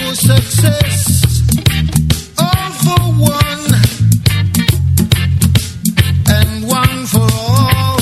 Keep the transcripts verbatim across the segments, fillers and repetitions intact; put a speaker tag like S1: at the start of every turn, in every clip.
S1: success, all for one, and one for all.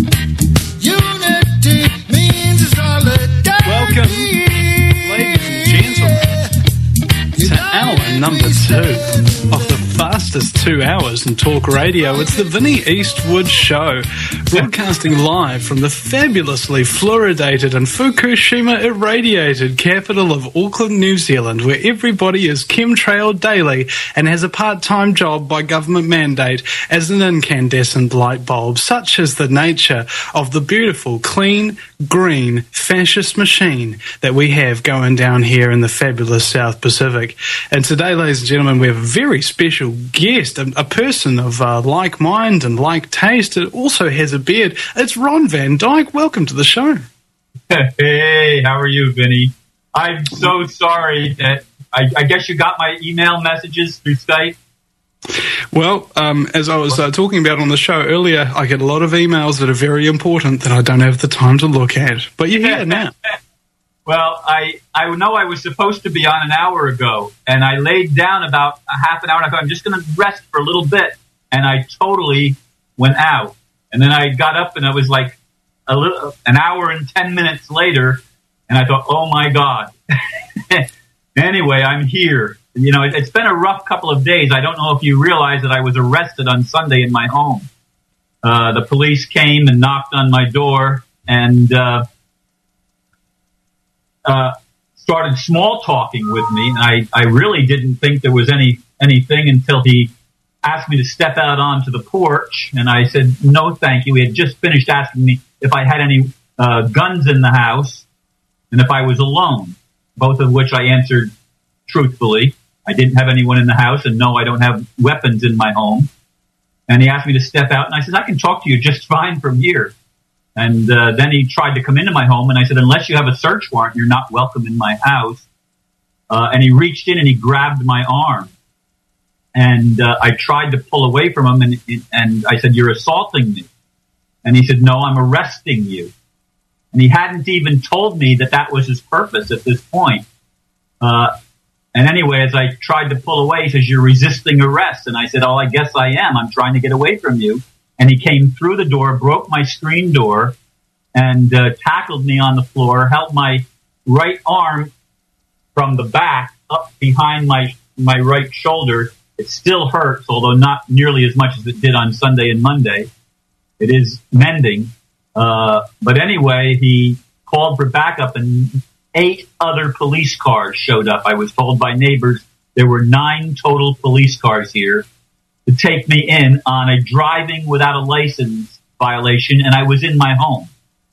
S1: Unity means solidarity.
S2: Welcome, ladies and gentlemen, to hour number two of the fastest two hours in talk radio. It's the Vinnie Eastwood Show, broadcasting live from the fabulously fluoridated and Fukushima irradiated capital of Auckland, New Zealand, where everybody is chemtrailed daily and has a part-time job by government mandate as an incandescent light bulb. Such is the nature of the beautiful, clean, green, fascist machine that we have going down here in the fabulous South Pacific. And today, ladies and gentlemen, we have a very special guest, a, a person of uh, like mind and like taste. It also has a beard. It's Ron Van Dyke. Welcome to the show.
S3: Hey, how are you, Vinny? I'm so sorry that I, I guess you got my email messages through Skype.
S2: Well, um, as I was uh, talking about on the show earlier, I get a lot of emails that are very important that I don't have the time to look at. But you're here now.
S3: Well, I, I know I was supposed to be on an hour ago, and I laid down about a half an hour, and I thought, I'm just going to rest for a little bit, and I totally went out. And then I got up, and I was like a little, an hour and ten minutes later, and I thought, oh, my God. Anyway, I'm here. You know, it, it's been a rough couple of days. I don't know if you realize that I was arrested on Sunday in my home. Uh, the police came and knocked on my door, and uh Uh, started small talking with me. And I, I really didn't think there was any anything until he asked me to step out onto the porch. And I said, no, thank you. He had just finished asking me if I had any uh, guns in the house and if I was alone, both of which I answered truthfully. I didn't have anyone in the house, and no, I don't have weapons in my home. And he asked me to step out, and I said, I can talk to you just fine from here. And uh, then he tried to come into my home, and I said, unless you have a search warrant, you're not welcome in my house. Uh, and he reached in and he grabbed my arm. And uh, I tried to pull away from him, and, and I said, you're assaulting me. And he said, no, I'm arresting you. And he hadn't even told me that that was his purpose at this point. Uh, and anyway, as I tried to pull away, he says, you're resisting arrest. And I said, oh, I guess I am. I'm trying to get away from you. And he came through the door, broke my screen door, and uh, tackled me on the floor, held my right arm from the back up behind my my right shoulder. It still hurts, although not nearly as much as it did on Sunday and Monday. It is mending. Uh, but anyway, he called for backup, and eight other police cars showed up. I was told by neighbors there were nine total police cars here to take me in on a driving without a license violation, and I was in my home.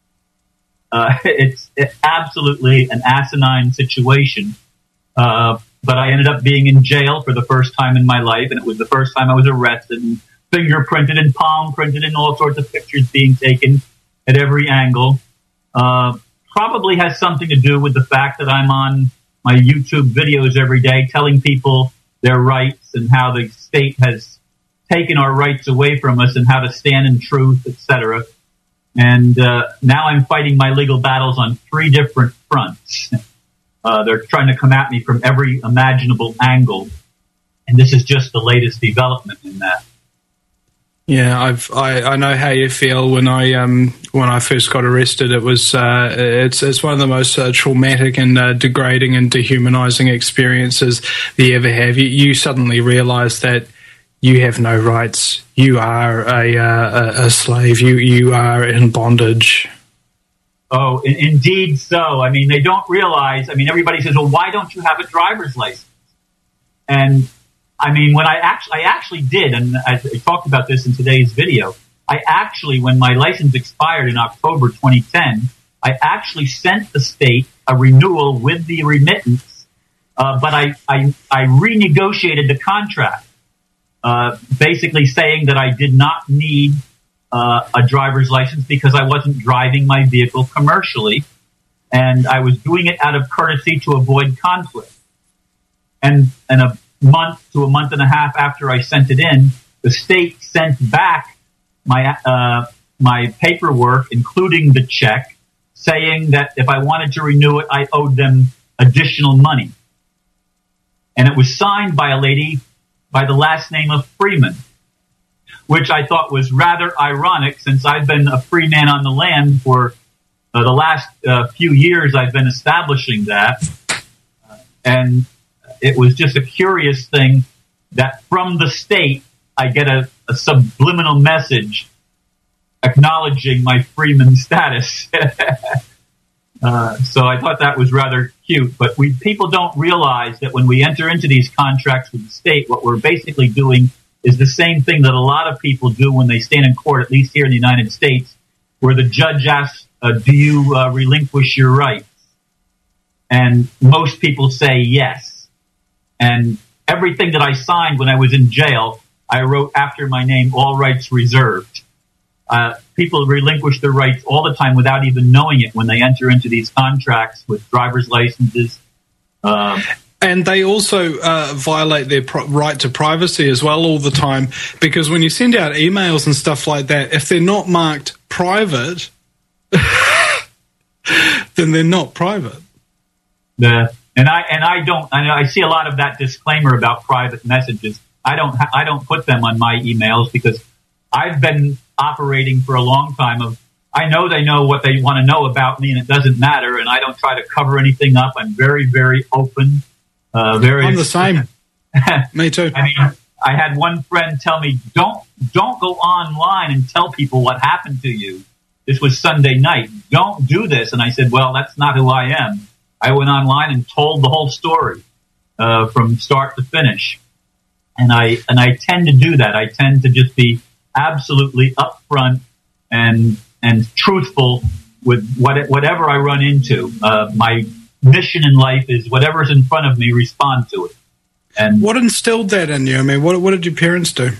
S3: Uh, it's, it's absolutely an asinine situation, uh, but I ended up being in jail for the first time in my life, and it was the first time I was arrested and fingerprinted and palm printed and all sorts of pictures being taken at every angle. Uh, probably has something to do with the fact that I'm on my YouTube videos every day telling people their rights and how the state has taken our rights away from us and how to stand in truth, et cetera. And uh, now I'm fighting my legal battles on three different fronts. Uh, they're trying to come at me from every imaginable angle, and this is just the latest development in that.
S2: Yeah, I've I, I know how you feel. When I um when I first got arrested, it was uh, it's it's one of the most uh, traumatic and uh, degrading and dehumanizing experiences that you ever have. You, you suddenly realize that you have no rights. You are a, uh, a, a slave. You you are in bondage.
S3: Oh, in, indeed so. I mean, they don't realize. I mean, everybody says, well, why don't you have a driver's license? And, I mean, when I actually, I actually did, and I, I talked about this in today's video, I actually, when my license expired in October twenty ten, I actually sent the state a renewal with the remittance, uh, but I, I, I renegotiated the contract. Uh, basically saying that I did not need uh, a driver's license because I wasn't driving my vehicle commercially, and I was doing it out of courtesy to avoid conflict. And, and a month to a month and a half after I sent it in, the state sent back my uh, my paperwork, including the check, saying that if I wanted to renew it, I owed them additional money. and it was signed by a lady by the last name of Freeman, which I thought was rather ironic since I've been a free man on the land for uh, the last uh, few years. I've been establishing that. Uh, and it was just a curious thing that from the state, I get a, a subliminal message acknowledging my freeman status. uh, so I thought that was rather cute. But we people don't realize that when we enter into these contracts with the state, what we're basically doing is the same thing that a lot of people do when they stand in court, at least here in the United States, where the judge asks, uh, do you uh, relinquish your rights? And most people say yes. And everything that I signed when I was in jail, I wrote after my name, all rights reserved. Uh, people relinquish their rights all the time without even knowing it when they enter into these contracts with driver's licenses. Um,
S2: And they also uh, violate their pro- right to privacy as well all the time, because when you send out emails and stuff like that, if they're not marked private, then they're not private.
S3: The, and I and I don't. I, know I see a lot of that disclaimer about private messages. I don't. Ha- I don't put them on my emails because I've been operating for a long time. Of I know they know what they want to know about me, and it doesn't matter. And I don't try to cover anything up. I'm very, very open. Uh, very.
S2: I'm the same. Me too.
S3: I mean, I had one friend tell me, "Don't don't go online and tell people what happened to you." This was Sunday night. Don't do this. And I said, "Well, that's not who I am." I went online and told the whole story uh, from start to finish. And I and I tend to do that. I tend to just be absolutely upfront and and truthful with what whatever I run into. Uh, my mission in life is whatever's in front of me, respond to it. And
S2: what instilled that in you? I mean, what what did your parents do?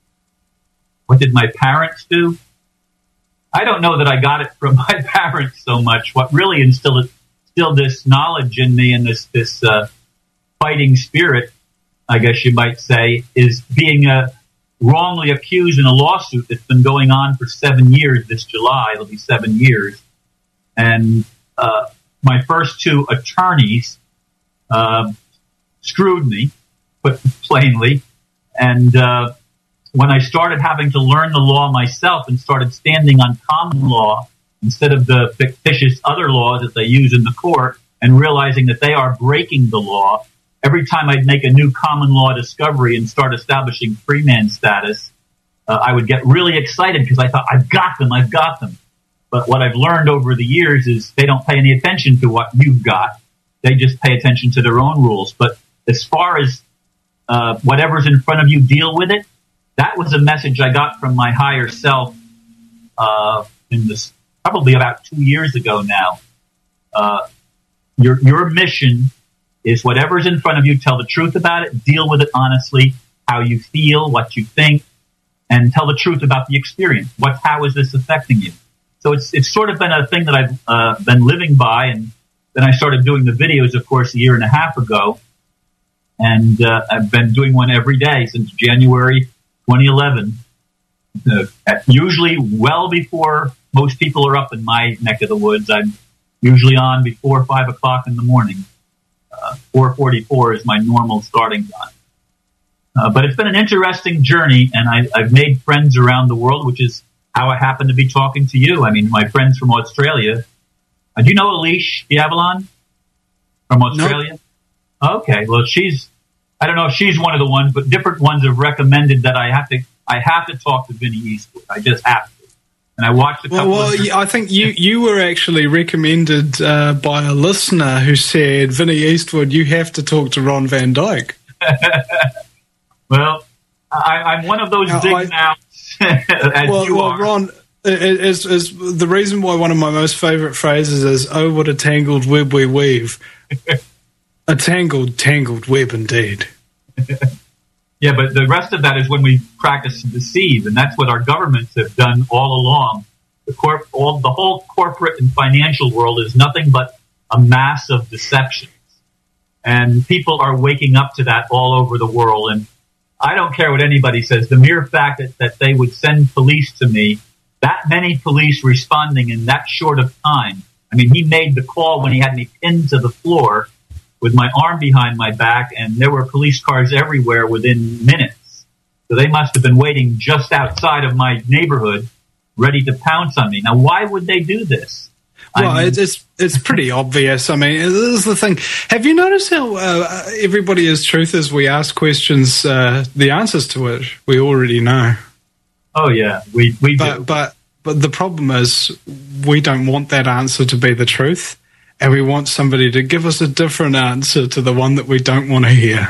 S3: What did my parents do? I don't know that I got it from my parents so much. What really instilled instilled this knowledge in me and this this uh, fighting spirit, I guess you might say, is being uh, wrongly accused in a lawsuit that's been going on for seven years. This July, it'll be seven years, and uh, my first two attorneys uh, screwed me, put plainly. And uh, when I started having to learn the law myself and started standing on common law instead of the fictitious other laws that they use in the court, and realizing that they are breaking the law, every time I'd make a new common law discovery and start establishing freeman status, uh, I would get really excited because I thought, I've got them, I've got them. But what I've learned over the years is they don't pay any attention to what you've got. They just pay attention to their own rules. But as far as uh, whatever's in front of you, deal with it. That was a message I got from my higher self uh, in this probably about two years ago now. Uh, your your mission is whatever's in front of you. Tell the truth about it. Deal with it honestly. How you feel, what you think, and tell the truth about the experience. What how is this affecting you? So it's it's sort of been a thing that I've uh, been living by, and then I started doing the videos, of course, a year and a half ago, and uh, I've been doing one every day since January twenty eleven, uh, usually well before most people are up in my neck of the woods. I'm usually on before five o'clock in the morning. Uh, four forty-four is my normal starting time. Uh, but it's been an interesting journey, and I, I've made friends around the world, which is how I happen to be talking to you. I mean, my friends from Australia. Uh, do you know Elise Diavalon from Australia? Nope. Okay, well, she's, I don't know if she's one of the ones, but different ones have recommended that I have to, I have to talk to Vinnie Eastwood. I just have to. And I watched a couple
S2: well, well,
S3: of...
S2: I think you, you were actually recommended uh, by a listener who said, Vinnie Eastwood, you have to talk to Ron Van Dyke.
S3: Well, I, I'm one of those
S2: now,
S3: big
S2: I,
S3: mouths, as
S2: well,
S3: you
S2: well,
S3: are.
S2: Ron, is, is the reason why one of my most favourite phrases is, oh, what a tangled web we weave. A tangled, tangled web indeed.
S3: Yeah, but the rest of that is when we practice to deceive, and that's what our governments have done all along. The corp, all, the whole corporate and financial world is nothing but a mass of deceptions. And people are waking up to that all over the world. And I don't care what anybody says. The mere fact that, that they would send police to me, that many police responding in that short of time. I mean, he made the call when he had me pinned to the floor with my arm behind my back, and there were police cars everywhere within minutes. So they must have been waiting just outside of my neighborhood, ready to pounce on me. Now, why would they do this?
S2: Well,
S3: I mean,
S2: it's it's pretty obvious. I mean, this is the thing. Have you noticed how uh, everybody is truth is we ask questions, uh, the answers to it we already know.
S3: Oh yeah, we we
S2: but,
S3: do.
S2: But but the problem is we don't want that answer to be the truth, and we want somebody to give us a different answer to the one that we don't want to hear.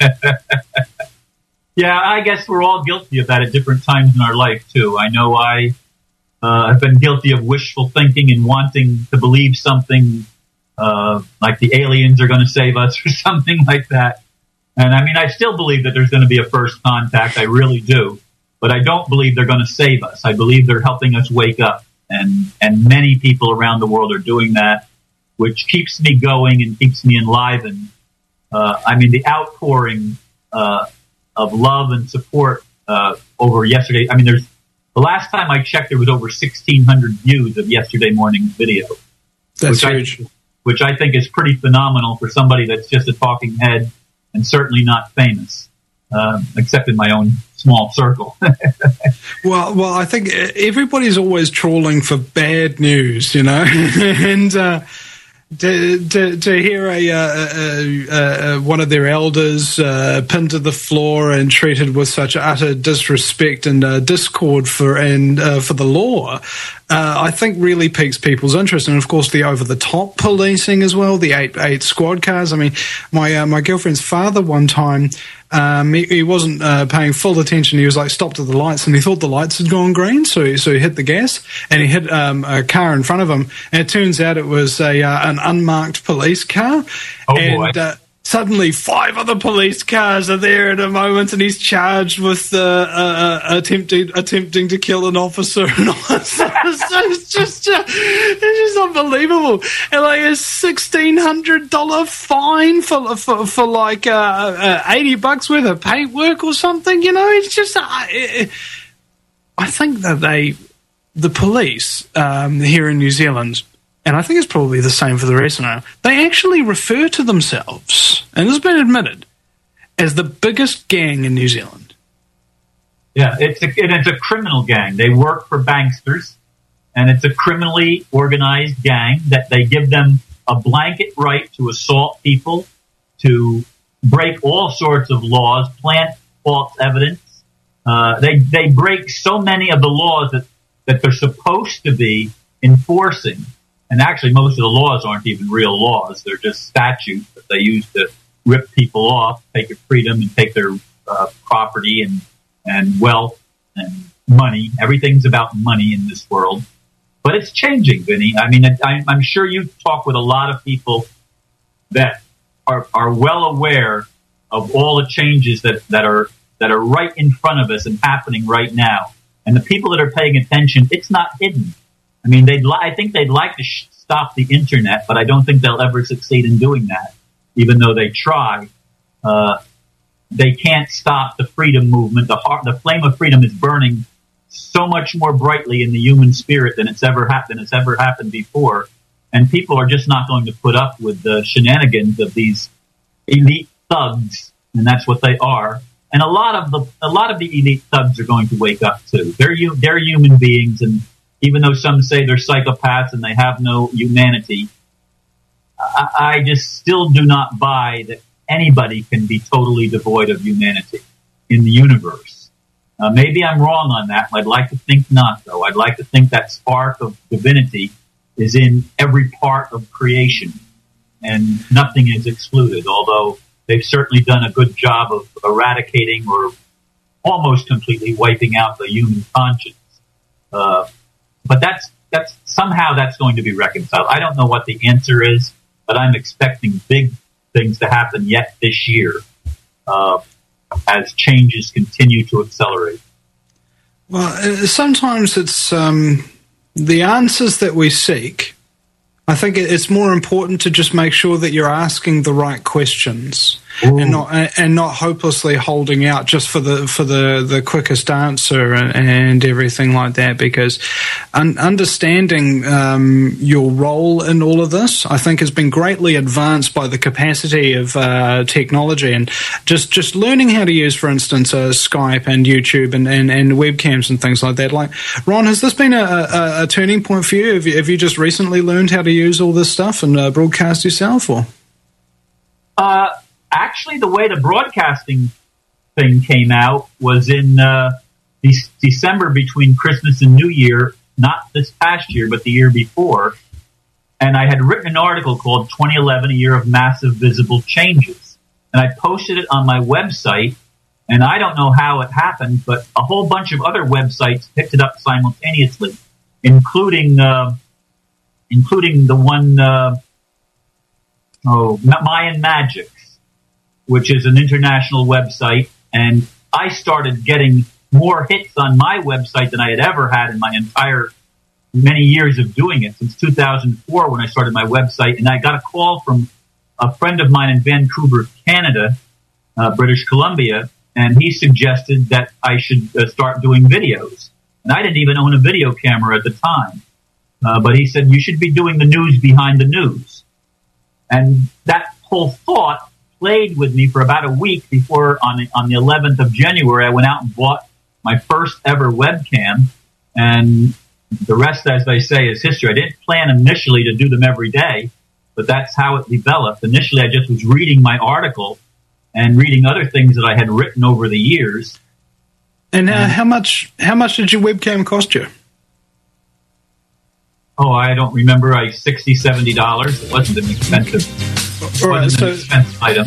S3: Yeah, I guess we're all guilty of that at different times in our life too. I know I. Uh, I've been guilty of wishful thinking and wanting to believe something uh, like the aliens are going to save us or something like that. And I mean, I still believe that there's going to be a first contact. I really do. But I don't believe they're going to save us. I believe they're helping us wake up. And, and many people around the world are doing that, which keeps me going and keeps me enlivened. Uh, I mean, the outpouring uh, of love and support uh, over yesterday. I mean, there's The last time I checked, there was over sixteen hundred views of yesterday morning's video.
S2: That's
S3: which
S2: huge.
S3: I, which I think is pretty phenomenal for somebody that's just a talking head and certainly not famous, uh, except in my own small circle.
S2: well, well, I think everybody's always trawling for bad news, you know, and uh, to, to to hear a, uh, uh, uh, one of their elders uh, pinned to the floor and treated with such utter disrespect and uh, discord for and uh, for the law, uh, I think really piques people's interest. And of course, the over-the-top policing as well, the eight eight squad cars. I mean, my uh, my girlfriend's father one time. Um, he, he wasn't uh, paying full attention. He was like stopped at the lights, and he thought the lights had gone green, so he, so he hit the gas, and he hit um, a car in front of him. And it turns out it was a uh, an unmarked police car,
S3: oh,
S2: and
S3: boy.
S2: Uh, suddenly five other police cars are there at a moment, and he's charged with uh, uh, attempting attempting to kill an officer and all that stuff. So it's just uh, it's just unbelievable. And like a sixteen hundred dollar fine for for, for like uh, uh, eighty bucks worth of paintwork or something. You know, it's just uh, it, I think that they the police um, here in New Zealand. And I think it's probably the same for the rest of now. They actually refer to themselves, and this has been admitted, as the biggest gang in New Zealand.
S3: Yeah, it's a, it's a criminal gang. They work for banksters, and it's a criminally organized gang that they give them a blanket right to assault people, to break all sorts of laws, plant false evidence. Uh, they they break so many of the laws that, that they're supposed to be enforcing. And actually, most of the laws aren't even real laws. They're just statutes that they use to rip people off, take their freedom, and take their uh, property and, and wealth and money. Everything's about money in this world. But it's changing, Vinny. I mean, I, I'm sure you talk with a lot of people that are, are well aware of all the changes that, that are that are right in front of us and happening right now. And the people that are paying attention, it's not hidden. I mean, they'd li- I think they'd like to sh- stop the internet, but I don't think they'll ever succeed in doing that, even though they try. Uh, they can't stop the freedom movement. The heart, the flame of freedom is burning so much more brightly in the human spirit than it's ever happened. It's ever happened before, and people are just not going to put up with the shenanigans of these elite thugs, and that's what they are. And a lot of the a lot of the elite thugs are going to wake up too. They're they're human beings, and even though some say they're psychopaths and they have no humanity, I, I just still do not buy that anybody can be totally devoid of humanity in the universe. Uh, maybe I'm wrong on that. I'd like to think not, though. I'd like to think that spark of divinity is in every part of creation, and nothing is excluded, although they've certainly done a good job of eradicating or almost completely wiping out the human conscience. Uh, But that's that's somehow that's going to be reconciled. I don't know what the answer is, but I'm expecting big things to happen yet this year uh, as changes continue to accelerate.
S2: Well, uh, sometimes it's um, the answers that we seek I think it's more important to just make sure that you're asking the right questions. Ooh. and not and not hopelessly holding out just for the for the, the quickest answer and, and everything like that. Because un- understanding um, your role in all of this, I think, has been greatly advanced by the capacity of uh, technology, and just, just learning how to use, for instance, uh, Skype and YouTube and, and, and webcams and things like that. Like, Ron, has this been a, a, a turning point for you? Have, you? have you just recently learned how to use all this stuff and uh, broadcast yourself, or?
S3: Uh. Actually, the way the broadcasting thing came out was in uh, de- December between Christmas and New Year, not this past year, but the year before. And I had written an article called twenty eleven, A Year of Massive Visible Changes. And I posted it on my website, and I don't know how it happened, but a whole bunch of other websites picked it up simultaneously, including uh, including the one, uh, oh, Mayan Magic, which is an international website, and I started getting more hits on my website than I had ever had in my entire many years of doing it, since two thousand four when I started my website. And I got a call from a friend of mine in Vancouver, Canada, uh, British Columbia, and he suggested that I should uh, start doing videos. And I didn't even own a video camera at the time. Uh, but he said, you should be doing the news behind the news. And that whole thought played with me for about a week before, on the, on the eleventh of January, I went out and bought my first ever webcam, and the rest, as they say, is history. I didn't plan initially to do them every day, but that's how it developed. Initially, I just was reading my article and reading other things that I had written over the years.
S2: And uh, how much how much did your webcam cost you?
S3: Oh, I don't remember. I sixty dollars, seventy dollars. It wasn't an expensive
S2: All right, so
S3: item.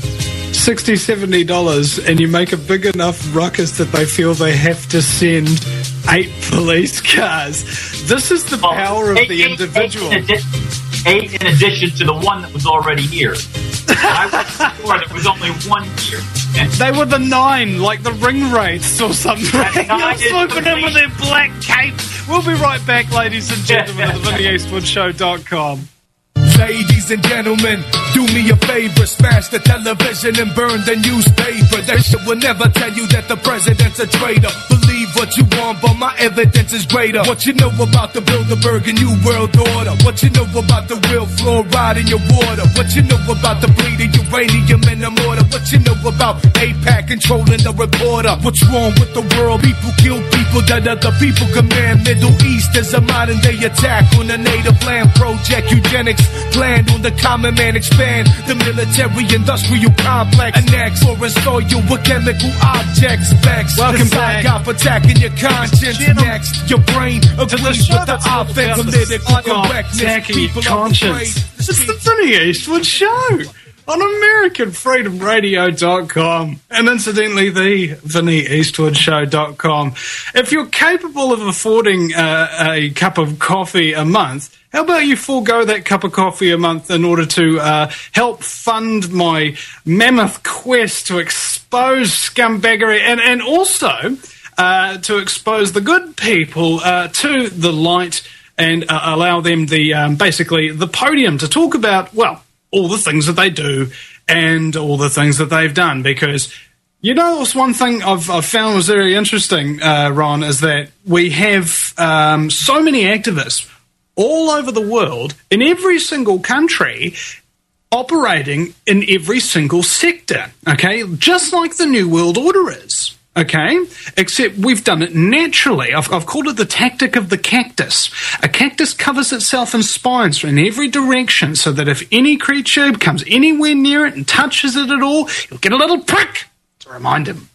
S2: sixty dollars, seventy dollars, and you make a big enough ruckus that they feel they have to send eight police cars. This is the power
S3: oh,
S2: of the
S3: eight,
S2: individual.
S3: Eight in, addi- eight in addition to the one that was already here. I was sure there was only one here. And
S2: they were the nine, like the ring wraiths or something. You're swooping in with their black capes. We'll be right back, ladies and gentlemen, at the Vinny Eastwood Show dot com.
S4: Ladies and gentlemen, do me a favor, smash the television and burn the newspaper. That shit will never tell you that the president's a traitor. Believe what you want, but my evidence is greater. What you know about the Bilderberg and New World Order? What you know about the real fluoride in your water? What you know about the bleeding uranium in the mortar? What you know about AIPAC controlling the reporter? What's wrong with the world? People kill people that other people command. Middle East is a modern day attack on the native land project. Eugenics planned on the common man, expand the military industrial complex, annex or install you with chemical objects. Vex,
S2: welcome
S4: the
S2: back.
S4: Off attacking your conscience. Next, your brain agrees with the offense. Political correctness.
S2: Attacking
S4: People
S2: your conscience. It's the Vinny Eastwood Show on American Freedom Radio dot com, and incidentally, the Vinny Eastwood Show dot com. If you're capable of affording uh, a cup of coffee a month, how about you forego that cup of coffee a month in order to uh, help fund my mammoth quest to expose scumbaggery and, and also uh, to expose the good people uh, to the light and uh, allow them the um, basically the podium to talk about, well, all the things that they do and all the things that they've done. Because, you know, it's one thing I've, I've found was very interesting, uh, Ron, is that we have um, so many activists all over the world, in every single country, operating in every single sector, okay? Just like the New World Order is, okay? Except we've done it naturally. I've, I've called it the tactic of the cactus. A cactus covers itself in spines in every direction so that if any creature comes anywhere near it and touches it at all, you'll get a little prick to remind him.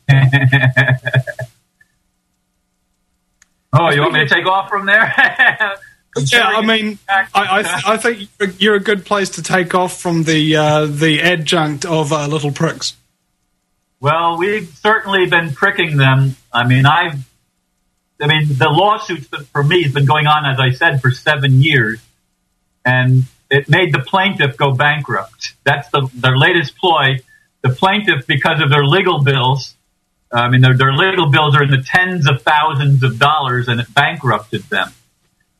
S3: Oh, you want me to take off from there?
S2: Yeah, I mean, I, I, th- I think you're a good place to take off from the uh, the adjunct of uh, little pricks.
S3: Well, we've certainly been pricking them. I mean, I've, I mean, the lawsuits for me has been going on, as I said, for seven years, and it made the plaintiff go bankrupt. That's the their latest ploy. The plaintiff, because of their legal bills, I mean, their, their legal bills are in the tens of thousands of dollars, and it bankrupted them.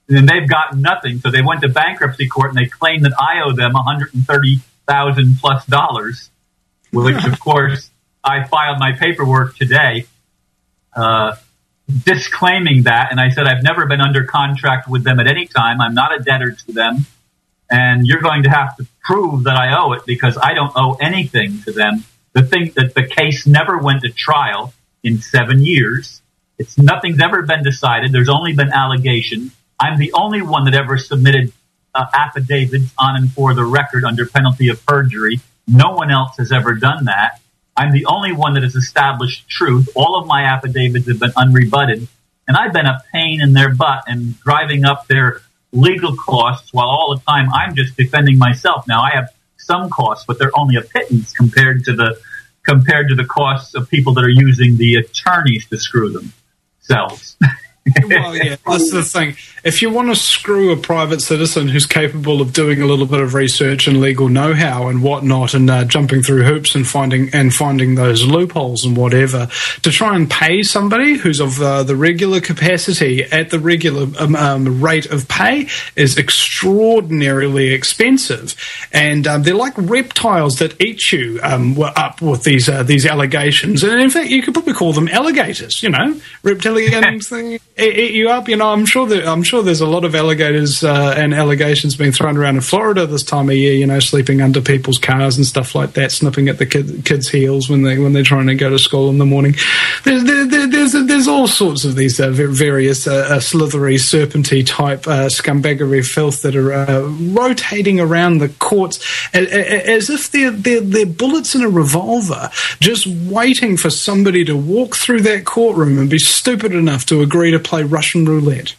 S3: and they've gotten nothing. So they went to bankruptcy court and they claimed that I owe them one hundred thirty thousand plus dollars, which of course I filed my paperwork today, uh, disclaiming that. And I said, I've never been under contract with them at any time. I'm not a debtor to them. And you're going to have to prove that I owe it because I don't owe anything to them. The thing that the case never went to trial in seven years. It's nothing's ever been decided. There's only been allegations. I'm the only one that ever submitted uh, affidavits on and for the record under penalty of perjury. No one else has ever done that. I'm the only one that has established truth. All of my affidavits have been unrebutted. And I've been a pain in their butt and driving up their legal costs while all the time I'm just defending myself. Now, I have some costs, but they're only a pittance compared to the compared to the costs of people that are using the attorneys to screw themselves.
S2: Well, yeah, that's the thing. If you want to screw a private citizen who's capable of doing a little bit of research and legal know-how and whatnot, and uh, jumping through hoops and finding and finding those loopholes and whatever, to try and pay somebody who's of uh, the regular capacity at the regular um, um, rate of pay is extraordinarily expensive, and um, they're like reptiles that eat you um, up with these uh, these allegations. And in fact, you could probably call them alligators. You know, reptilians thing. Eat you up, you know. I'm sure that I'm sure there's a lot of alligators uh, and allegations being thrown around in Florida this time of year. You know, sleeping under people's cars and stuff like that, snipping at the kid, kids' heels when they when they're trying to go to school in the morning. There's there, there, there's there's all sorts of these uh, various uh, uh, slithery, serpenty type uh, scumbaggery filth that are uh, rotating around the courts as, as if they're, they're they're bullets in a revolver, just waiting for somebody to walk through that courtroom and be stupid enough to agree to play Russian roulette.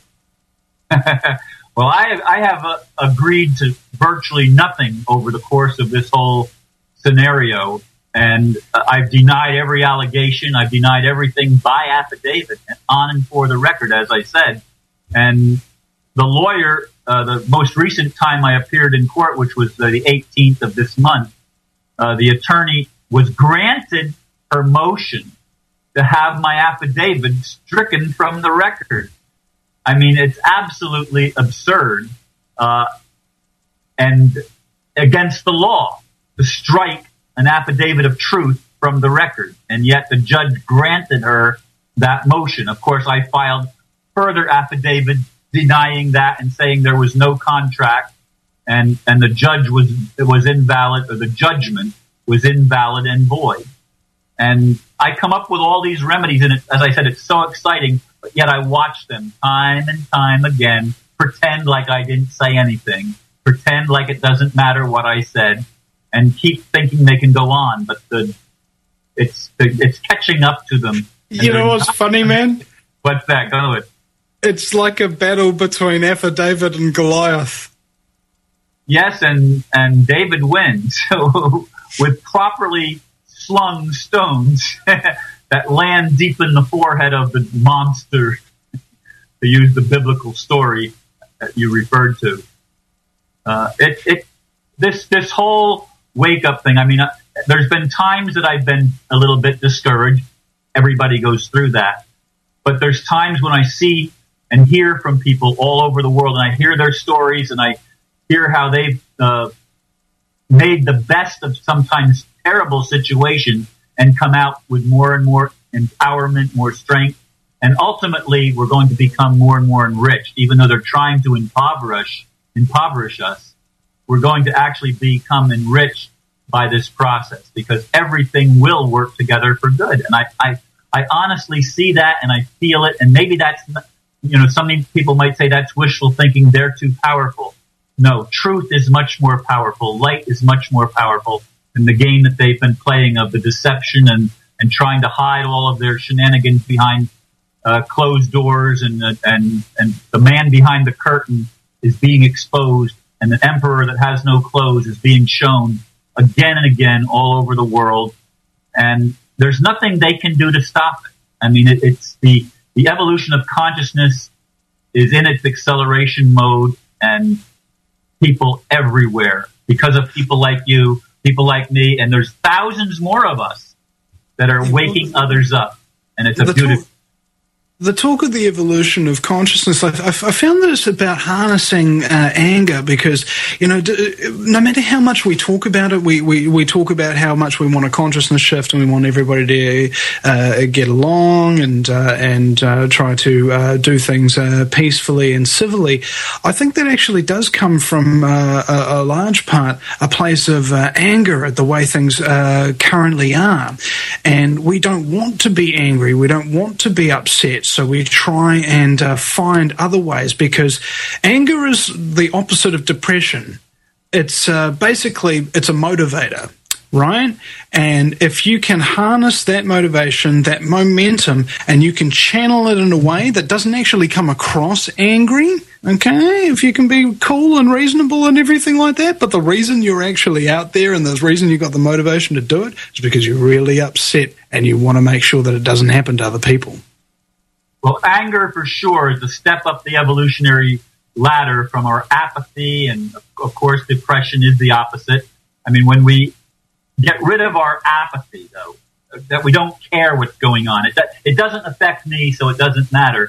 S3: Well, I have, I have uh, agreed to virtually nothing over the course of this whole scenario, and uh, I've denied every allegation. I've denied everything by affidavit, and on and for the record, as I said. And the lawyer, uh, the most recent time I appeared in court, which was the eighteenth of this month, uh, the attorney was granted her motion to have my affidavit stricken from the record. I mean, it's absolutely absurd uh, and against the law to strike an affidavit of truth from the record. And yet the judge granted her that motion. Of course, I filed further affidavit denying that and saying there was no contract, and, and the judge was it was invalid, or the judgment was invalid and void. And I come up with all these remedies, and it, as I said, it's so exciting, but yet I watch them time and time again, pretend like I didn't say anything, pretend like it doesn't matter what I said, and keep thinking they can go on. But the it's it's catching up to them.
S2: You know what's funny, man?
S3: What's that? Go ahead.
S2: It's like a battle between Affidavit and Goliath.
S3: Yes, and, and David wins. So with properly slung stones that land deep in the forehead of the monster, to use the biblical story that you referred to. Uh, it, it, this, this whole wake up thing. I mean, uh, there's been times that I've been a little bit discouraged. Everybody goes through that, but there's times when I see and hear from people all over the world, and I hear their stories, and I hear how they've uh, made the best of sometimes terrible situations and come out with more and more empowerment, more strength. And ultimately, we're going to become more and more enriched. Even though they're trying to impoverish, impoverish us, we're going to actually become enriched by this process, because everything will work together for good. And I, I, I honestly see that, and I feel it. And maybe that's, you know, some people might say that's wishful thinking. They're too powerful. No, truth is much more powerful. Light is much more powerful than the game that they've been playing of the deception and, and trying to hide all of their shenanigans behind uh, closed doors. And, and, and the man behind the curtain is being exposed, and the emperor that has no clothes is being shown again and again all over the world. And there's nothing they can do to stop it. I mean, it, it's the, the evolution of consciousness is in its acceleration mode, and people everywhere, because of people like you, people like me, and there's thousands more of us that are waking others up. And it's a
S2: the
S3: beautiful...
S2: Talk, the talk of the evolution of consciousness, I, I, I found that it's about harnessing uh, anger because, you know, d- no matter how much we talk about it, we, we, we talk about how much we want a consciousness shift and we want everybody to uh, get along and uh, and uh, try to uh, do things uh, peacefully and civilly. I think that actually does come from uh, a, a large part a place of uh, anger at the way things uh, currently are. And we don't want to be angry. We don't want to be upset. So we try and uh, find other ways because anger is the opposite of depression. It's uh, basically, it's a motivator, right? And if you can harness that motivation, that momentum, and you can channel it in a way that doesn't actually come across angry, okay, if you can be cool and reasonable and everything like that, but the reason you're actually out there and the reason you've got the motivation to do it is because you're really upset and you want to make sure that it doesn't happen to other people.
S3: Well, anger for sure is a step up the evolutionary ladder from our apathy, and of course depression is the opposite. I mean, when we get rid of our apathy, though, that we don't care what's going on, it, it doesn't affect me, so it doesn't matter.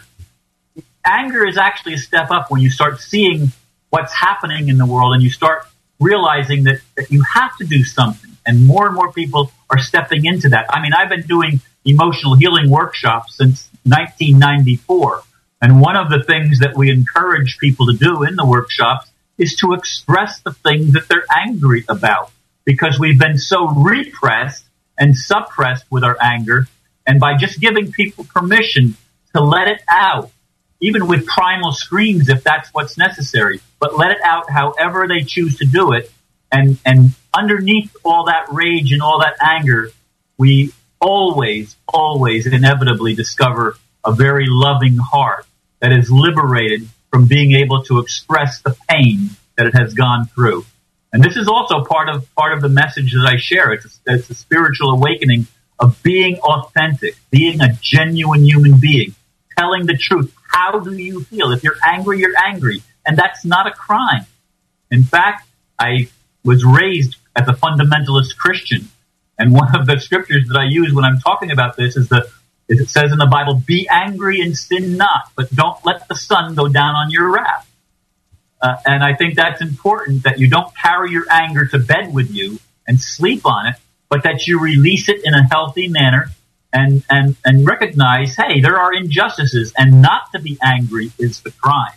S3: Anger is actually a step up when you start seeing what's happening in the world and you start realizing that, that you have to do something, and more and more people are stepping into that. I mean, I've been doing emotional healing workshops since nineteen ninety-four. And one of the things that we encourage people to do in the workshops is to express the things that they're angry about, because we've been so repressed and suppressed with our anger. And by just giving people permission to let it out, even with primal screams, if that's what's necessary, but let it out however they choose to do it. And, and underneath all that rage and all that anger, we always, always inevitably discover a very loving heart that is liberated from being able to express the pain that it has gone through. And this is also part of part of the message that I share. It's a, it's a spiritual awakening of being authentic, being a genuine human being, telling the truth. How do you feel? If you're angry, you're angry. And that's not a crime. In fact, I was raised as a fundamentalist Christian. And one of the scriptures that I use when I'm talking about this is the is it says in the Bible, be angry and sin not, but don't let the sun go down on your wrath. Uh, and I think that's important, that you don't carry your anger to bed with you and sleep on it, but that you release it in a healthy manner and, and, and recognize, hey, there are injustices, and not to be angry is the crime.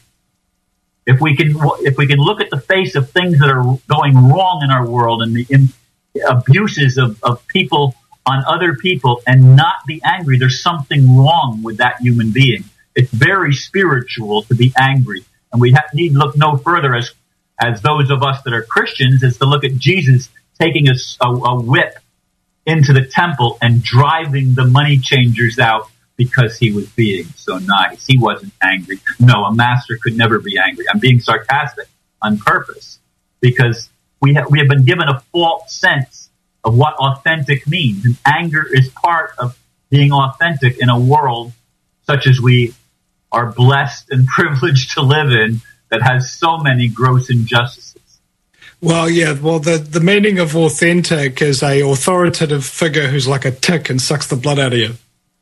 S3: If we can, if we can look at the face of things that are going wrong in our world and the in, abuses of, of people on other people and not be angry, there's something wrong with that human being. It's very spiritual to be angry. And we have, need look no further as as those of us that are Christians is to look at Jesus taking a, a, a whip into the temple and driving the money changers out because he was being so nice. He wasn't angry. No, a master could never be angry. I'm being sarcastic on purpose because we have, we have been given a false sense of what authentic means. And anger is part of being authentic in a world such as we are blessed and privileged to live in that has so many gross injustices.
S2: Well, yeah, well, the, the meaning of authentic is a authoritative figure who's like a tick and sucks the blood out of you.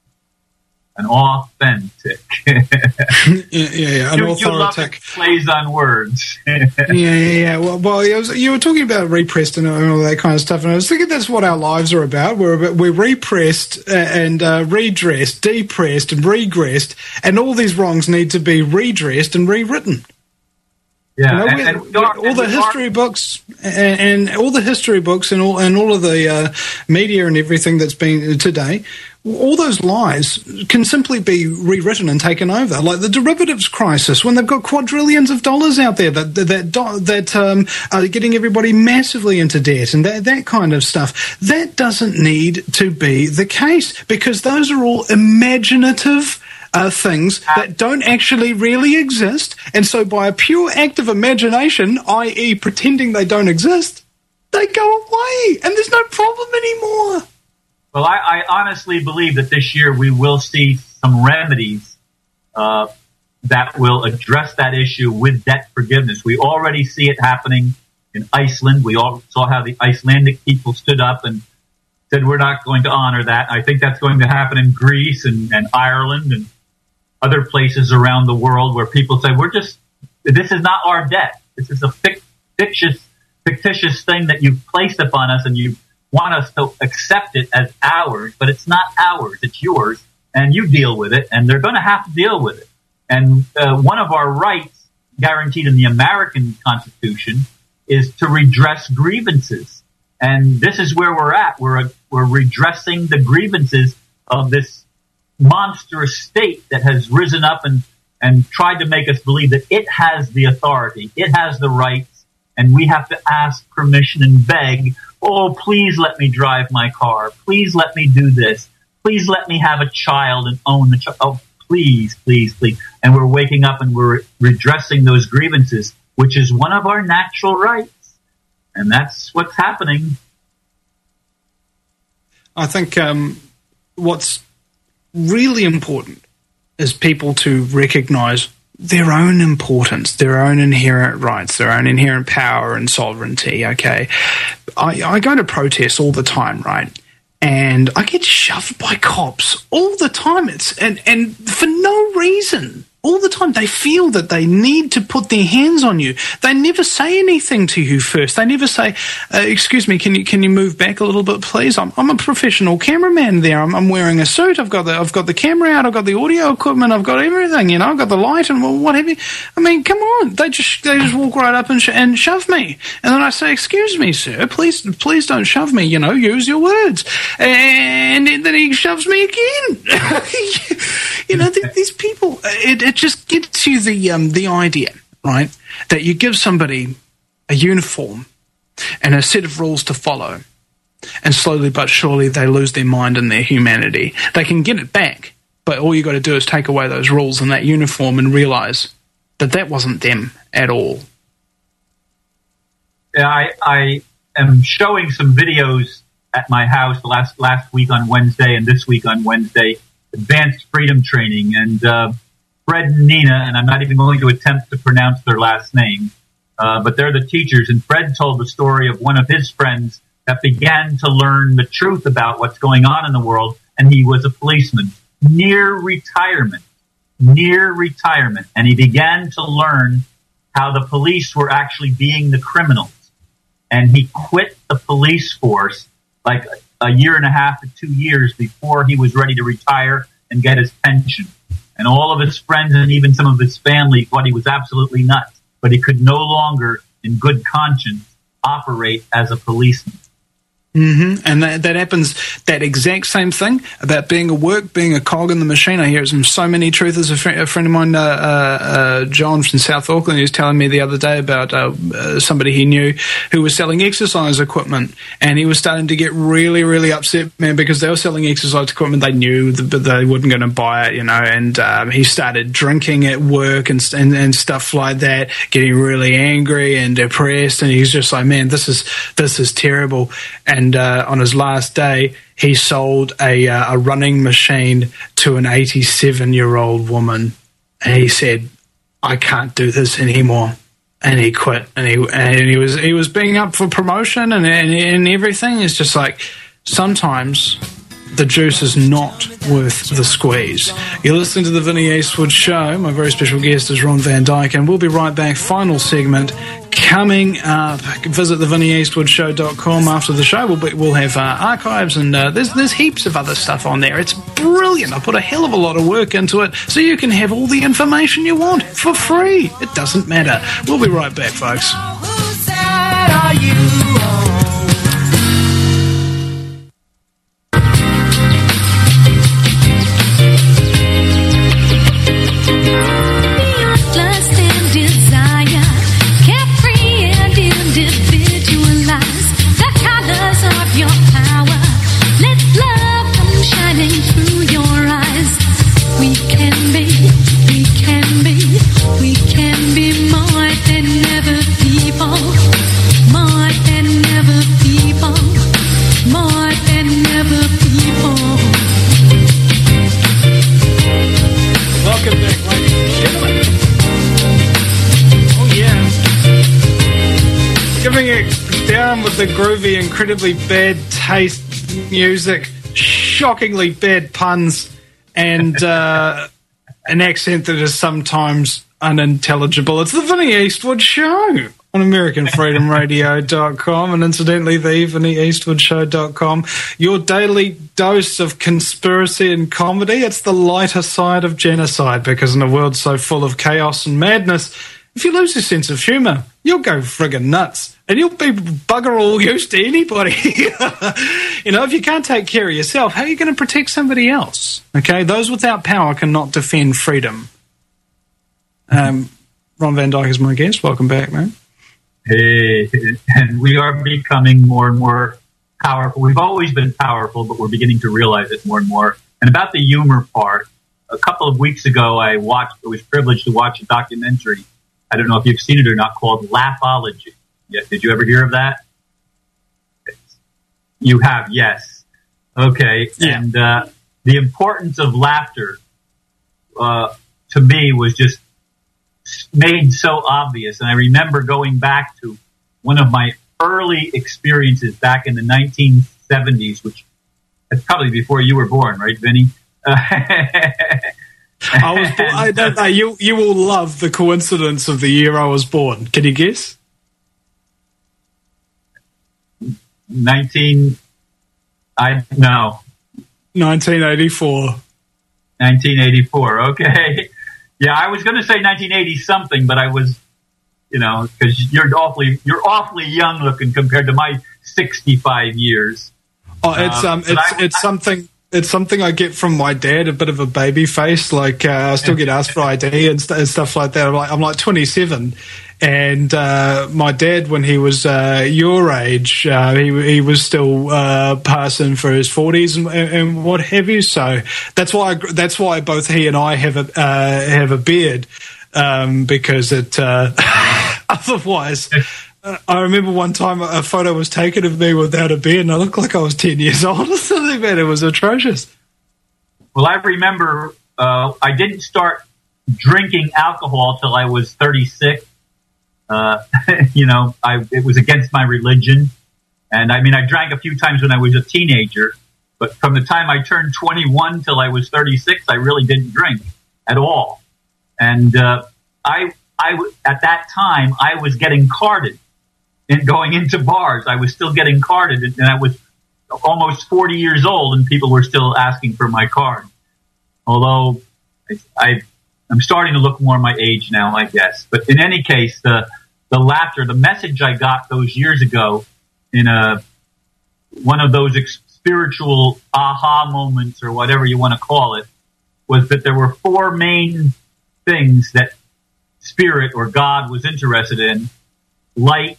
S3: An authentic.
S2: yeah, yeah, yeah, an
S3: you,
S2: authoritative.
S3: You love it, plays on words.
S2: yeah, yeah, yeah. Well, well it was, you were talking about repressed and all that kind of stuff, and I was thinking that's what our lives are about. We're we're repressed and uh, redressed, depressed and regressed, and all these wrongs need to be redressed and rewritten.
S3: Yeah,
S2: you know,
S3: and,
S2: we,
S3: and we are,
S2: all the history
S3: are,
S2: books and, and all the history books and all and all of the uh, media and everything that's been today, all those lies can simply be rewritten and taken over. Like the derivatives crisis, when they've got quadrillions of dollars out there that that that um, are getting everybody massively into debt and that that kind of stuff. That doesn't need to be the case because those are all imaginative Uh, things that don't actually really exist, and so by a pure act of imagination, that is pretending they don't exist, they go away, and there's no problem anymore.
S3: Well, I, I honestly believe that this year we will see some remedies uh, that will address that issue with debt forgiveness. We already see it happening in Iceland. We all saw how the Icelandic people stood up and said, we're not going to honor that. I think that's going to happen in Greece and, and Ireland and other places around the world where people say, we're just, this is not our debt. This is a fic- fictitious, fictitious thing that you've placed upon us and you want us to accept it as ours, but it's not ours, it's yours, and you deal with it, and they're going to have to deal with it. And uh, one of our rights guaranteed in the American Constitution is to redress grievances. And this is where we're at. We're, we're redressing the grievances of this monstrous state that has risen up and, and tried to make us believe that it has the authority, it has the rights, and we have to ask permission and beg, oh, please let me drive my car. Please let me do this. Please let me have a child and own the child. Oh, please, please, please. And we're waking up and we're redressing those grievances, which is one of our natural rights. And that's what's happening.
S2: I think um, what's really important is people to recognize their own importance, their own inherent rights, their own inherent power and sovereignty, okay? I, I go to protests all the time, right? And I get shoved by cops all the time. It's and, and for no reason. All the time. They feel that they need to put their hands on you. They never say anything to you first. They never say, uh, excuse me, can you can you move back a little bit, please? I'm I'm a professional cameraman there. I'm, I'm wearing a suit. I've got the I've got the camera out. I've got the audio equipment. I've got everything. You know, I've got the light and what have you. I mean, come on. They just they just walk right up and sh- and shove me. And then I say, excuse me, sir, please please don't shove me. You know, use your words. And then he shoves me again. You know, th- these people. It, it just gives you the um, the idea, right, that you give somebody a uniform and a set of rules to follow, and slowly but surely they lose their mind and their humanity. They can get it back, but all you got to do is take away those rules and that uniform and realize that that wasn't them at all.
S3: Yeah, I, I am showing some videos at my house last last week on Wednesday and this week on Wednesday, advanced freedom training, and uh, Fred and Nina, and I'm not even going to attempt to pronounce their last name, uh, but they're the teachers. And Fred told the story of one of his friends that began to learn the truth about what's going on in the world, and he was a policeman, near retirement, near retirement. And he began to learn how the police were actually being the criminals. And he quit the police force like a year and a half to two years before he was ready to retire and get his pension. And all of his friends and even some of his family thought he was absolutely nuts, but he could no longer, in good conscience, operate as a policeman.
S2: Mm-hmm. And that, that happens, that exact same thing about being a work, being a cog in the machine. I hear it from so many truthers. A, fr- a friend of mine, uh, uh, John from South Auckland, he was telling me the other day about uh, uh, somebody he knew who was selling exercise equipment, and he was starting to get really, really upset, man, because they were selling exercise equipment. They knew that, but they weren't going to buy it, you know, and um, he started drinking at work and, and and stuff like that, getting really angry and depressed, and he's just like, man, this is this is terrible. And And uh, on his last day, he sold a, uh, a running machine to an eighty-seven-year-old woman. And he said, I can't do this anymore. And he quit. And he and he was he was being up for promotion and, and, and everything. It's just like, sometimes the juice is not worth the squeeze. You're listening to the Vinnie Eastwood Show. My very special guest is Ron Van Dyke, and we'll be right back. Final segment coming up. Visit the vinnie eastwood show dot com after the show. We'll, be, we'll have uh, archives, and uh, there's, there's heaps of other stuff on there. It's brilliant. I put a hell of a lot of work into it so you can have all the information you want for free. It doesn't matter. We'll be right back, folks.
S5: Whose side are you on?
S2: With the groovy, incredibly bad taste music, shockingly bad puns, and uh, an accent that is sometimes unintelligible. It's the Vinnie Eastwood Show on American Freedom Radio dot com and incidentally the Vinnie Eastwood Show dot com. Your daily dose of conspiracy and comedy. It's the lighter side of genocide, because in a world so full of chaos and madness, if you lose your sense of humour, you'll go friggin' nuts. And you'll be bugger all used to anybody. You know, if you can't take care of yourself, how are you going to protect somebody else? Okay, those without power cannot defend freedom. Um, Ron Van Dyke is my guest. Welcome back, man.
S3: Hey, and we are becoming more and more powerful. We've always been powerful, but we're beginning to realize it more and more. And about the humor part, a couple of weeks ago, I watched, I was privileged to watch a documentary. I don't know if you've seen it or not, called Laughology. Yeah, did you ever hear of that? You have, yes. Okay. Yeah. And uh, the importance of laughter, uh, to me, was just made so obvious. And I remember going back to one of my early experiences back in the nineteen seventies, which is probably before you were born, right, Vinny?
S2: I was born, I don't know. You, you will love the coincidence of the year I was born. Can you guess?
S3: nineteen, I no.
S2: nineteen eighty-four.
S3: nineteen eighty-four, okay. Yeah, I was going to say nineteen eighty something, but I was, you know, because you're awfully, you're awfully young looking compared to my sixty-five years.
S2: Oh, it's um, um it's I, it's I, something. It's something I get from my dad, a bit of a baby face. Like uh, I still get asked for I D and, st- and stuff like that. I'm like, I'm like twenty-seven, and uh, my dad, when he was uh, your age, uh, he he was still uh, passing for his forties and, and what have you. So that's why I, that's why both he and I have a uh, have a beard, um, because it uh, otherwise. I remember one time a photo was taken of me without a beard, and I looked like I was ten years old or something, man. It was atrocious.
S3: Well, I remember uh, I didn't start drinking alcohol till I was thirty-six. Uh, you know, I, it was against my religion. And I mean, I drank a few times when I was a teenager, but from the time I turned twenty-one till I was thirty-six, I really didn't drink at all. And uh, I, I, at that time, I was getting carded. And going into bars, I was still getting carded, and I was almost forty years old, and people were still asking for my card. Although I, I, I'm starting to look more my age now, I guess. But in any case, the the laughter, the message I got those years ago in a one of those ex- spiritual aha moments, or whatever you want to call it, was that there were four main things that Spirit or God was interested in: light,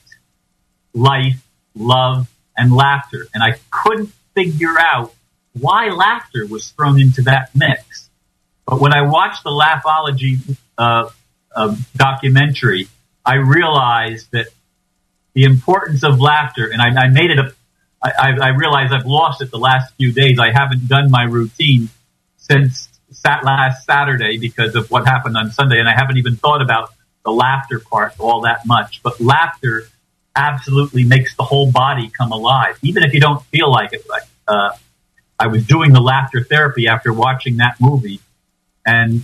S3: life, love, and laughter. And I couldn't figure out why laughter was thrown into that mix. But when I watched the Laughology uh, uh, documentary, I realized that the importance of laughter, and I, I made it a, I, I realized I've lost it the last few days. I haven't done my routine since sat last Saturday because of what happened on Sunday, and I haven't even thought about the laughter part all that much. But laughter absolutely makes the whole body come alive, even if you don't feel like it. Like, uh, I was doing the laughter therapy after watching that movie, and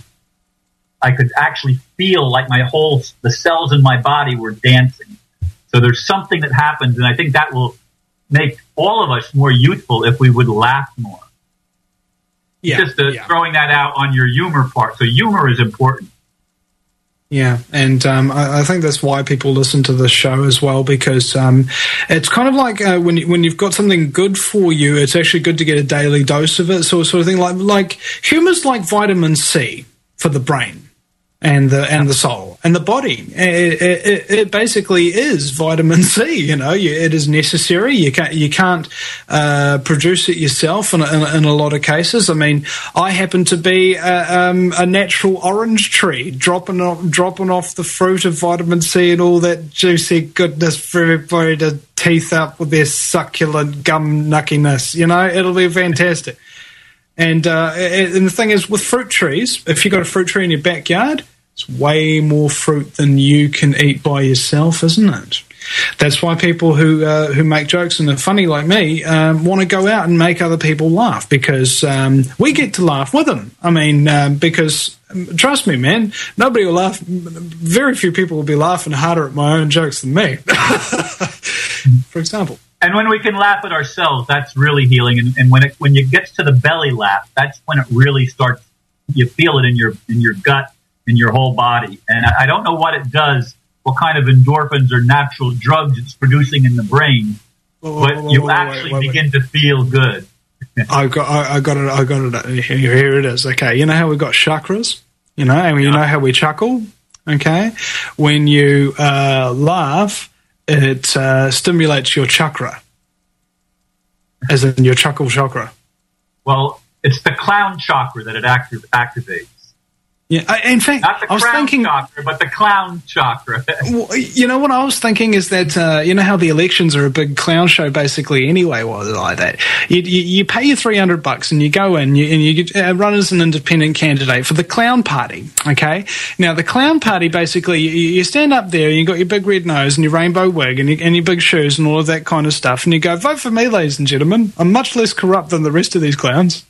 S3: I could actually feel like my whole, the cells in my body were dancing. So there's something that happens, and I think that will make all of us more youthful if we would laugh more. Yeah, Just uh, yeah. throwing that out on your humor part. So humor is important.
S2: Yeah, and um, I, I think that's why people listen to this show as well, because um, it's kind of like uh, when you, when you've got something good for you, it's actually good to get a daily dose of it, sort sort of thing. Like like humor's like vitamin C for the brain and the and the soul and the body. It, it, it basically is vitamin C. You know, it is necessary. You can't you can't uh, produce it yourself in a, in, a, in a lot of cases. I mean, I happen to be a, um, a natural orange tree, dropping off, dropping off the fruit of vitamin C and all that juicy goodness for everybody to teeth up with their succulent gum nuckiness. You know, it'll be fantastic. And uh, and the thing is, with fruit trees, if you've got a fruit tree in your backyard, it's way more fruit than you can eat by yourself, isn't it? That's why people who uh, who make jokes and are funny like me um, want to go out and make other people laugh, because um, we get to laugh with them. I mean, uh, because um, trust me, man, nobody will laugh. Very few people will be laughing harder at my own jokes than me, for example.
S3: And when we can laugh at ourselves, that's really healing. And, and when it when it gets to the belly laugh, that's when it really starts. You feel it in your in your gut, in your whole body. And I, I don't know what it does, what kind of endorphins or natural drugs it's producing in the brain,
S2: Whoa,
S3: but
S2: whoa, whoa,
S3: you
S2: whoa,
S3: actually
S2: wait, wait,
S3: begin to feel good.
S2: I got, I, I got it, I got it. Here, here it is. Okay, you know how we got chakras, you know, and you know how we chuckle. Okay, when you uh, laugh, it uh, stimulates your chakra, as in your chuckle chakra.
S3: Well, it's the clown chakra that it activ- activates.
S2: Yeah, I, in fact,
S3: Not the
S2: I was
S3: crown
S2: thinking,
S3: chakra, but the clown chakra.
S2: well, you know what I was thinking is that uh, you know how the elections are a big clown show basically anyway, was it like that? You, you, you pay your three hundred bucks and you go in you, and you get, uh, run as an independent candidate for the clown party. Okay, now the clown party basically you, you stand up there and you got your big red nose and your rainbow wig and, you, and your big shoes and all of that kind of stuff, and you go, vote for me, ladies and gentlemen. I'm much less corrupt than the rest of these clowns.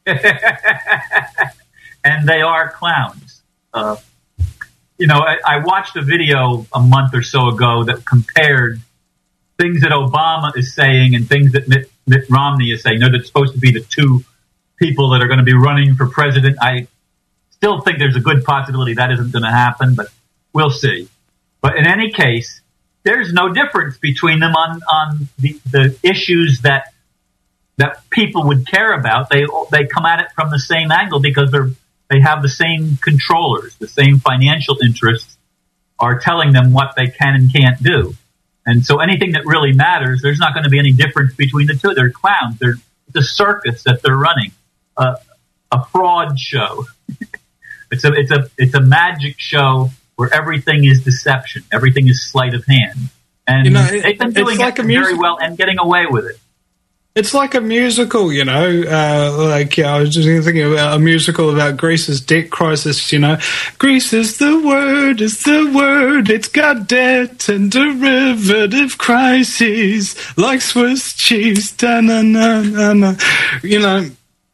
S3: And they are clowns. Uh, you know, I, I watched a video a month or so ago that compared things that Obama is saying and things that Mitt, Mitt Romney is saying. You know, that's supposed to be the two people that are going to be running for president. I still think there's a good possibility that isn't going to happen, but we'll see. But in any case, there's no difference between them on, on the, the issues that that people would care about. They they come at it from the same angle because they're They have the same controllers, the same financial interests are telling them what they can and can't do. And so anything that really matters, there's not going to be any difference between the two. They're clowns. They're the circus that they're running, uh, a fraud show. it's a it's a it's a magic show where everything is deception, everything is sleight of hand, and
S2: You know, it-
S3: they've been
S2: it's
S3: doing
S2: like
S3: it
S2: a
S3: very
S2: music-
S3: well and getting away with it.
S2: It's like a musical, you know, uh, like yeah, I was just thinking about a musical about Greece's debt crisis, you know. Greece is the word, is the word, it's got debt and derivative crises, like Swiss cheese, da-na-na-na-na. You know,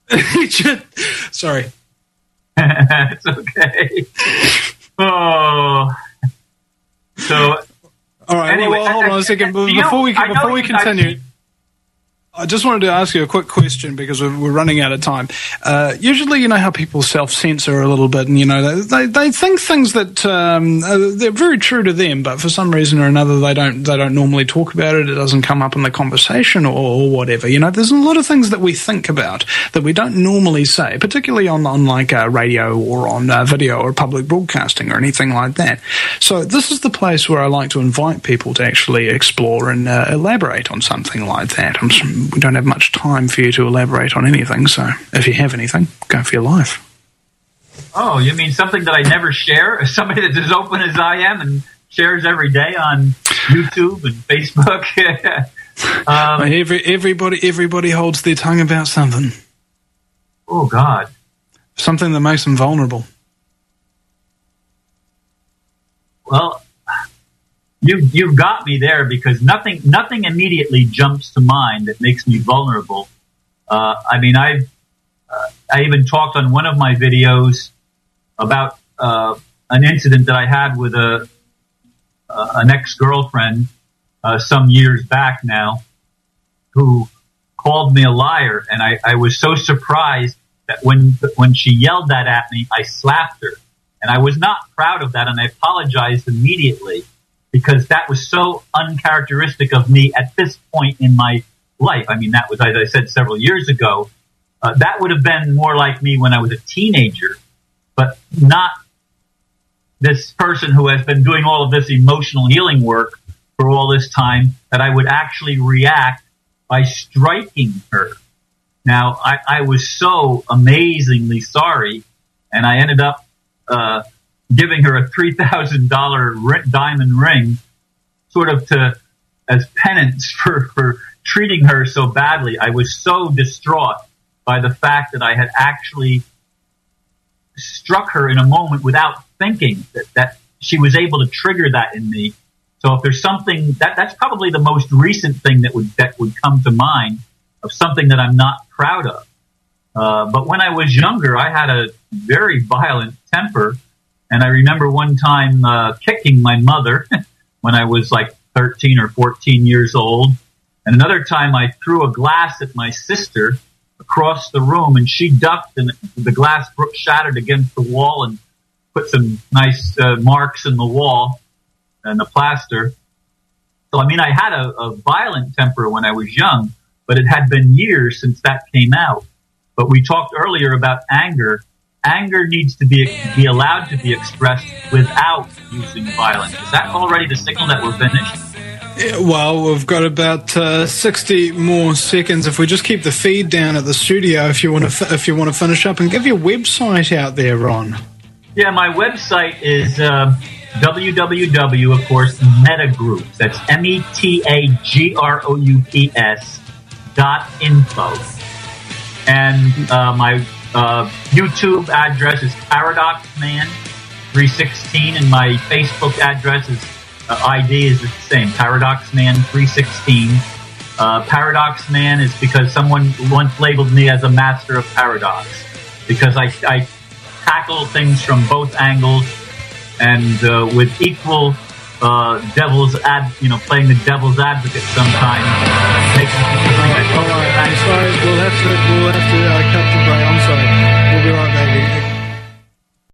S2: sorry.
S3: It's okay. Oh. So,
S2: All right,
S3: anyway,
S2: well, well, hold on a second.
S3: you
S2: Before
S3: know,
S2: we,
S3: I know
S2: before we
S3: you guys-
S2: continue... I just wanted to ask you a quick question because we're, we're running out of time. Uh, usually, you know how people self-censor a little bit, and you know they they, they think things that um, uh, they're very true to them, but for some reason or another they don't they don't normally talk about it. It doesn't come up in the conversation or, or whatever. You know, there's a lot of things that we think about that we don't normally say, particularly on on like uh, radio or on uh, video or public broadcasting or anything like that. So this is the place where I like to invite people to actually explore and uh, elaborate on something like that. I'm we don't have much time for you to elaborate on anything, so if you have anything, go for your life.
S3: Oh, you mean something that I never share? Somebody that's as open as I am and shares every day on YouTube and Facebook? um,
S2: Every, everybody, everybody holds their tongue about something.
S3: Oh, God.
S2: Something that makes them vulnerable.
S3: Well, you you've got me there because nothing nothing immediately jumps to mind that makes me vulnerable. Uh, I mean, I uh, I even talked on one of my videos about uh, an incident that I had with a uh, an ex-girlfriend uh, some years back now, who called me a liar, and I, I was so surprised that when when she yelled that at me, I slapped her, and I was not proud of that, and I apologized immediately. Because that was so uncharacteristic of me at this point in my life. I mean, that was, as I said, several years ago. Uh, that would have been more like me when I was a teenager, but not this person who has been doing all of this emotional healing work for all this time, that I would actually react by striking her. Now, I, I was so amazingly sorry, and I ended up uh giving her a three thousand dollars diamond ring, sort of to as penance for, for treating her so badly. I was so distraught by the fact that I had actually struck her in a moment without thinking that, that she was able to trigger that in me So if there's something that that's probably the most recent thing that would that would come to mind of something that I'm not proud of. Uh, but when I was younger, I had a very violent temper, and I remember one time uh, kicking my mother when I was like thirteen or fourteen years old, and another time I threw a glass at my sister across the room, and she ducked, and the glass shattered against the wall and put some nice uh, marks in the wall and the plaster. So, I mean, I had a, a violent temper when I was young, but it had been years since that came out. But we talked earlier about anger. Anger needs to be be allowed to be expressed without using violence. Is that already the signal that we're finished?
S2: Yeah, well, we've got about uh, sixty more seconds. If we just keep the feed down at the studio, if you want to, fi- if you want to finish up and give your website out there, Ron.
S3: Yeah, my website is uh, w w w, of course, Metagroups. That's M E T A G R O U P S dot info. And uh, my uh, YouTube address is Paradox Man three sixteen, and my Facebook address is uh, I D is the same, Paradox Man three sixteen. Uh, Paradox Man is because someone once labeled me as a master of paradox, because I, I tackle things from both angles and uh, with equal uh, devil's ad, you know, playing the devil's advocate sometimes. Making people think I
S2: All right, I'm sorry. We'll have to we'll have to uh, cut the break.